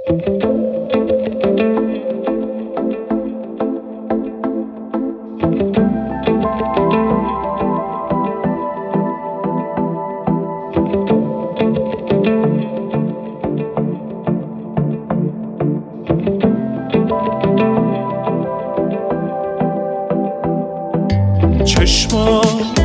چشمات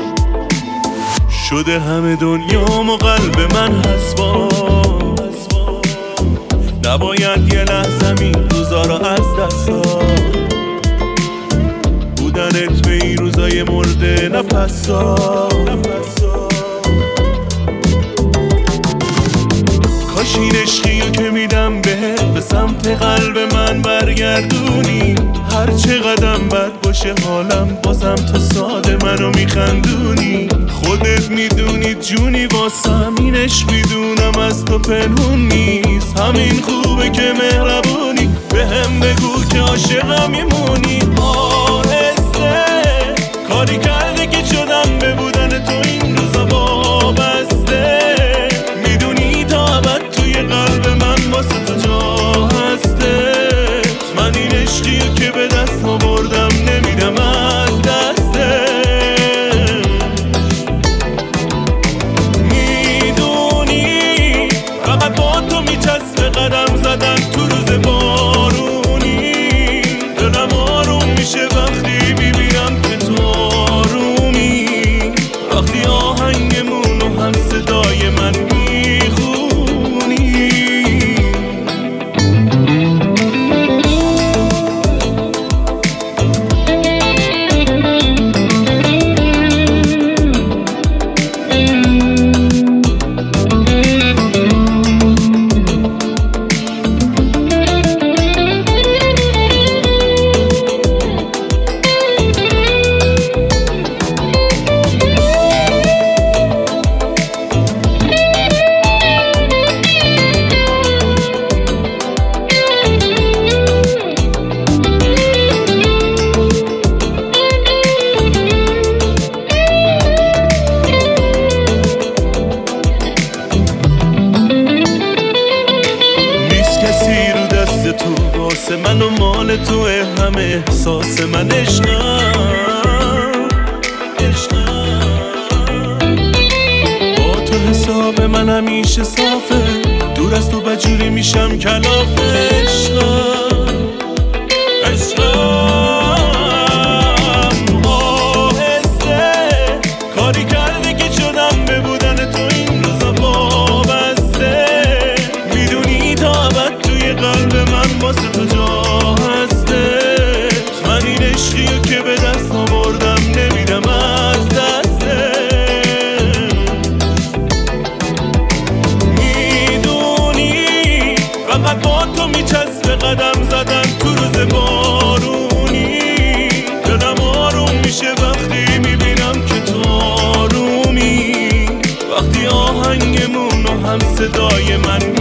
شده همه دنیام و قلب من حسواس، نباید یه لحظه این روزا رو از دست داد. بودنت به این روزای مرده نفسا، کاش این عشقیو که میدم بهت به سمت قلب من برگردونی. هر چه قدم بد باشه حالم بازم تو ساده منو میخندونی. خودت میدونی جونی واسم این عشق میدونم از تو پنهون نیست. همین خوبه که مهربونی بهم بگو که عاشقم میمونی. آهسته کاری کرده که شدم به بودن تو این روزا وابسته. میدونی تا ابد توی قلب من واسه تو جا هسته. من این عشقیو که به دست آوردم نمیدم از دسته. میدونی فقط با تو میچسبه قدم زدن تو روز بارونی. دلم آروم میشه وقتی میبینم که تو آرومی. وقتی آهنگمونو هم صدای من میخونی. تو واسه من و مال توه همه احساس من عشقم. با تو حساب من همیشه صافه. دور از تو بجوری میشم کلاف عشقم. آهسته کاری کرده که شدم به بودن تو این روزا وابسته. میدونی تا ابد توی قلب من واسه تو جا هسته. من این عشقیو که به دست آوردم نمیدم از دسته. میدونی فقط با تو میچسبه قدم زدن تو روز بارونی. دلم آروم میشه وقتی میبینم که تو آرومی. وقتی آهنگمونو هم صدای من